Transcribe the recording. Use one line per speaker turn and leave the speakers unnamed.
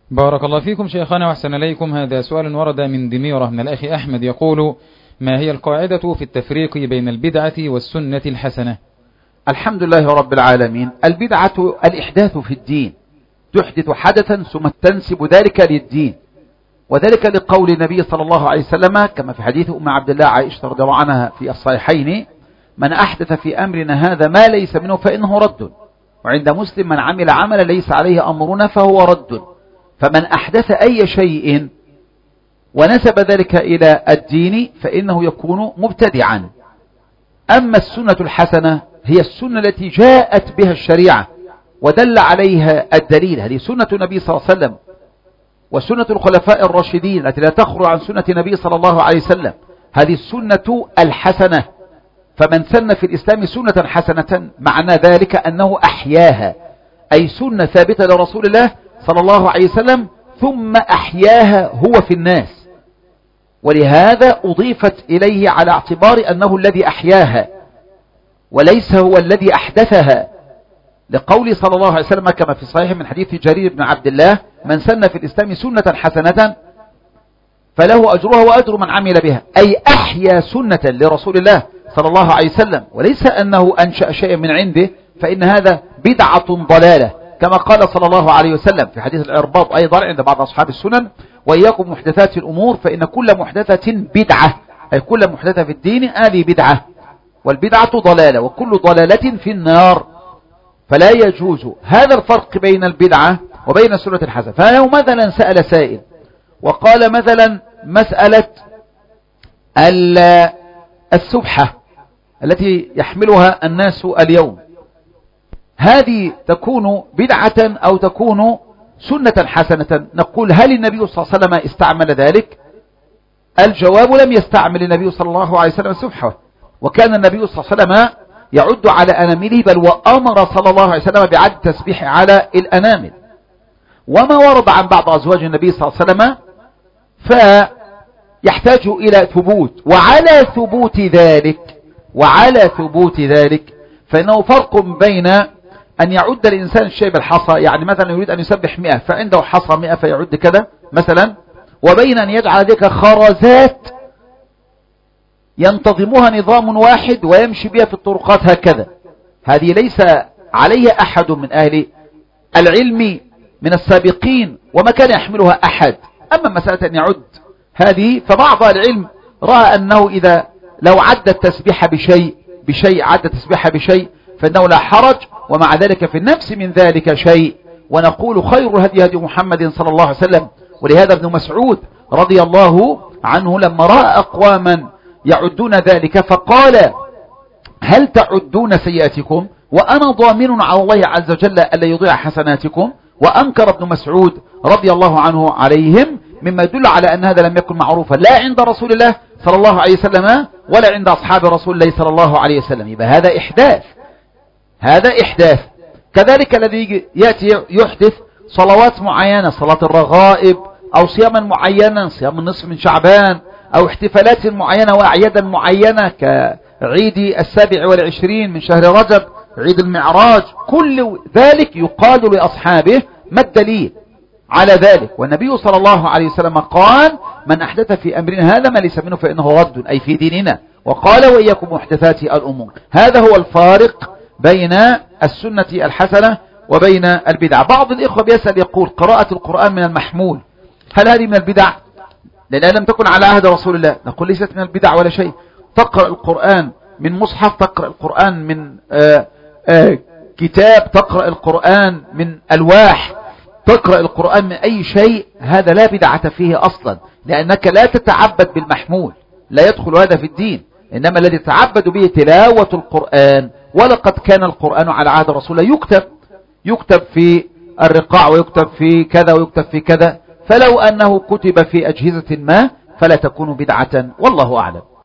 بارك الله فيكم شيخنا وأحسن إليكم. هذا سؤال ورد من دميرة من الأخ أحمد يقول: ما هي القاعدة في التفريق بين البدعة والسنة الحسنة؟
الحمد لله رب العالمين. البدعة الإحداث في الدين، تحدث حدثا ثم تنسب ذلك للدين، وذلك لقول النبي صلى الله عليه وسلم كما في حديث أم عبد الله عائشة رضي الله عنها في الصحيحين: من أحدث في أمرنا هذا ما ليس منه فإنه رد. وعند مسلم: من عمل عملا ليس عليه أمرنا فهو رد. فمن أحدث أي شيء ونسب ذلك إلى الدين فإنه يكون مبتدعا. أما السنة الحسنة هي السنة التي جاءت بها الشريعة ودل عليها الدليل، هذه سنة النبي صلى الله عليه وسلم وسنة الخلفاء الراشدين التي لا تخرج عن سنة النبي صلى الله عليه وسلم، هذه السنة الحسنة. فمن سن في الإسلام سنة حسنة معنى ذلك أنه أحياها، أي سنة ثابتة لرسول الله صلى الله عليه وسلم ثم أحياها هو في الناس، ولهذا أضيفت إليه على اعتبار أنه الذي أحياها وليس هو الذي أحدثها، لقول صلى الله عليه وسلم كما في صحيح من حديث جرير بن عبد الله: من سن في الإسلام سنة حسنة فله أجرها وأجر من عمل بها، أي أحيا سنة لرسول الله صلى الله عليه وسلم، وليس أنه أنشأ شيئا من عنده، فإن هذا بدعة ضلالة، كما قال صلى الله عليه وسلم في حديث العرباض أيضا عند بعض أصحاب السنن: وإياكم محدثات الأمور فإن كل محدثة بدعة، أي كل محدثة في الدين هذه بدعة، والبدعة ضلالة وكل ضلالة في النار. فلا يجوز هذا الفرق بين البدعة وبين السنة الحسنة. فلو مثلا سأل سائل وقال مثلا مسألة السبحة التي يحملها الناس اليوم، هذه تكون بدعة أو تكون سنة حسنة؟ نقول: هل النبي صلى الله عليه وسلم استعمل ذلك؟ الجواب: لم يستعمل النبي صلى الله عليه وسلم السبحة، وكان النبي صلى الله عليه وسلم يعد على أنامله، بل وأمر صلى الله عليه وسلم بعد التسبيح على الأنامل. وما ورد عن بعض أزواج النبي صلى الله عليه وسلم فيحتاج إلى ثبوت، وعلى ثبوت ذلك فإنه فرق بين أن يعد الإنسان الشيء بالحصى، يعني مثلا يريد أن يسبح 100 فعنده حصى 100 فيعد كذا مثلا، وبين أن يجعل ذلك خرزات ينتظمها نظام واحد ويمشي بها في الطرقات هكذا. هذه ليس عليها أحد من أهل العلم من السابقين وما كان يحملها أحد. أما مسألة أن يعد هذه فبعض العلم رأى أنه إذا لو عد التسبيح بشيء عد التسبيح بشيء فإنه لا حرج، ومع ذلك في النفس من ذلك شيء. ونقول: خير الهدي هدي محمد صلى الله عليه وسلم. ولهذا ابن مسعود رضي الله عنه لما رأى أقواما يعدون ذلك فقال: هل تعدون سيئاتكم وأنا ضامن على الله عز وجل ألا يضيع حسناتكم؟ وأنكر ابن مسعود رضي الله عنه عليهم، مما يدل على أن هذا لم يكن معروفا لا عند رسول الله صلى الله عليه وسلم ولا عند أصحاب رسول الله صلى الله عليه وسلم. يبقى هذا إحداث. كذلك الذي يأتي يحدث صلوات معينة، صلاة الرغائب، أو صياما معينا، صيام النصف من شعبان، أو احتفالات معينة وأعيادا معينة كعيد 27 من شهر رجب، عيد المعراج، كل ذلك يقال لأصحابه: ما الدليل على ذلك؟ والنبي صلى الله عليه وسلم قال: من أحدث في أمرنا هذا ما ليس منه فإنه رد، أي في ديننا. وقال: وإياكم محدثات الأمور. هذا هو الفارق بين السنة الحسنة وبين البدع. بعض الإخوة بيسأل يقول: قراءة القرآن من المحمول، هل هذه من البدع؟ لأنها لم تكن على عهد رسول الله. نقول: ليست من البدع ولا شيء. تقرأ القرآن من مصحف، تقرأ القرآن من كتاب، تقرأ القرآن من ألواح، تقرأ القرآن من أي شيء، هذا لا بدعة فيه أصلا، لأنك لا تتعبد بالمحمول، لا يدخل هذا في الدين. إنما الذي تتعبد به تلاوة القرآن. ولقد كان القرآن على عهد رسول الله يكتب في الرقاع، ويكتب في كذا، ويكتب في كذا، فلو أنه كتب في أجهزة ما فلا تكون بدعة، والله أعلم.